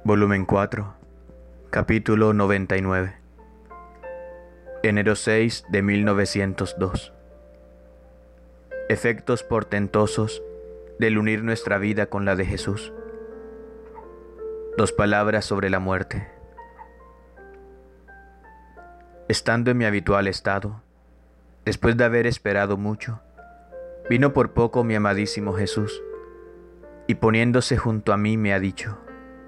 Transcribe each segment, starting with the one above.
Volumen 4, capítulo 99. Enero 6 de 1902. Efectos portentosos del unir nuestra vida con la de Jesús. 2 palabras sobre la muerte. Estando en mi habitual estado, después de haber esperado mucho, vino por poco mi amadísimo Jesús, y poniéndose junto a mí me ha dicho: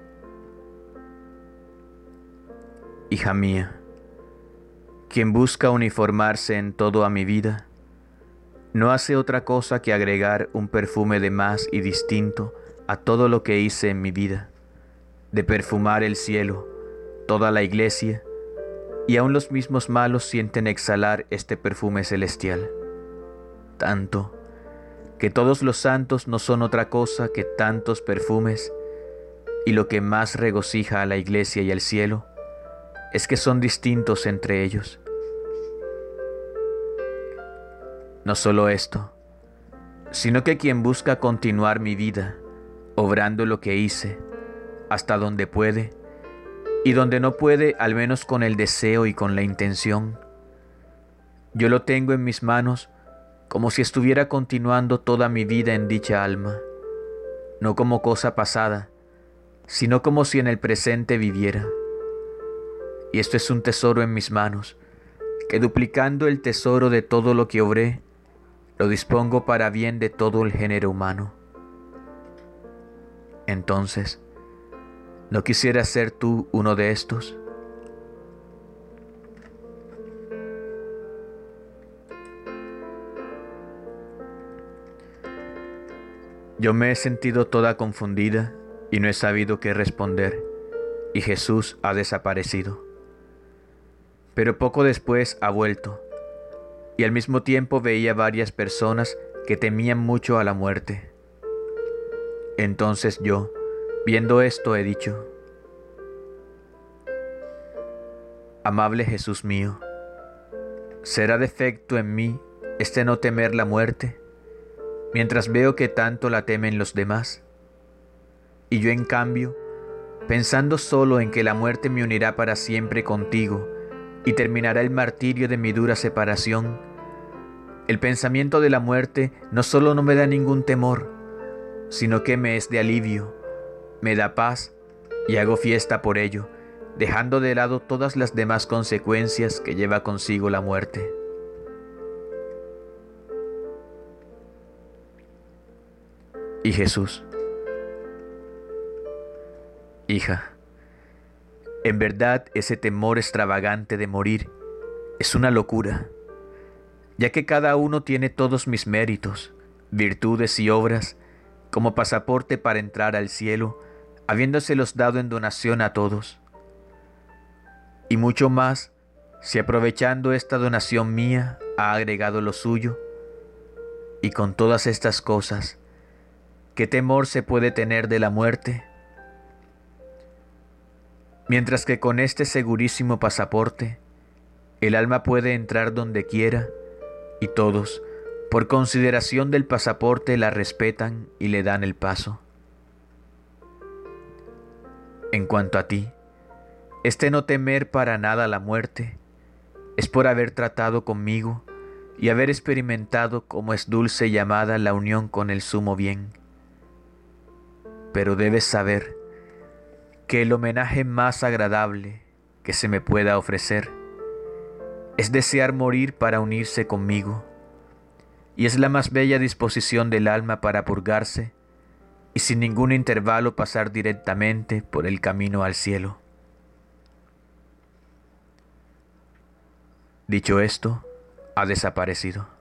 Hija mía, quien busca uniformarse en todo a mi vida, no hace otra cosa que agregar un perfume de más y distinto a todo lo que hice en mi vida, de perfumar el cielo, toda la iglesia, y aun los mismos malos sienten exhalar este perfume celestial, tanto que todos los santos no son otra cosa que tantos perfumes, y lo que más regocija a la iglesia y al cielo es que son distintos entre ellos. No solo esto, sino que quien busca continuar mi vida, obrando lo que hice, hasta donde puede, y donde no puede, al menos con el deseo y con la intención, yo lo tengo en mis manos como si estuviera continuando toda mi vida en dicha alma, no como cosa pasada, sino como si en el presente viviera. Y esto es un tesoro en mis manos, que duplicando el tesoro de todo lo que obré, lo dispongo para bien de todo el género humano. Entonces, ¿no quisieras ser tú uno de estos? Yo me he sentido toda confundida y no he sabido qué responder, y Jesús ha desaparecido. Pero poco después ha vuelto, y al mismo tiempo veía varias personas que temían mucho a la muerte. Entonces yo, viendo esto, he dicho: Amable Jesús mío, ¿será defecto en mí este no temer la muerte, mientras veo que tanto la temen los demás? Y yo, en cambio, pensando solo en que la muerte me unirá para siempre contigo y terminará el martirio de mi dura separación, el pensamiento de la muerte no solo no me da ningún temor, sino que me es de alivio, me da paz, y hago fiesta por ello, dejando de lado todas las demás consecuencias que lleva consigo la muerte. Y Jesús: Hija, en verdad ese temor extravagante de morir es una locura, ya que cada uno tiene todos mis méritos, virtudes y obras como pasaporte para entrar al cielo, habiéndoselos dado en donación a todos. Y mucho más, si aprovechando esta donación mía ha agregado lo suyo. Y con todas estas cosas, ¿qué temor se puede tener de la muerte? Mientras que con este segurísimo pasaporte, el alma puede entrar donde quiera, y todos, por consideración del pasaporte, la respetan y le dan el paso. En cuanto a ti, este no temer para nada la muerte es por haber tratado conmigo y haber experimentado cómo es dulce y amada la unión con el sumo bien. Pero debes saber que el homenaje más agradable que se me pueda ofrecer es desear morir para unirse conmigo, y es la más bella disposición del alma para purgarse y sin ningún intervalo pasar directamente por el camino al cielo. Dicho esto, ha desaparecido.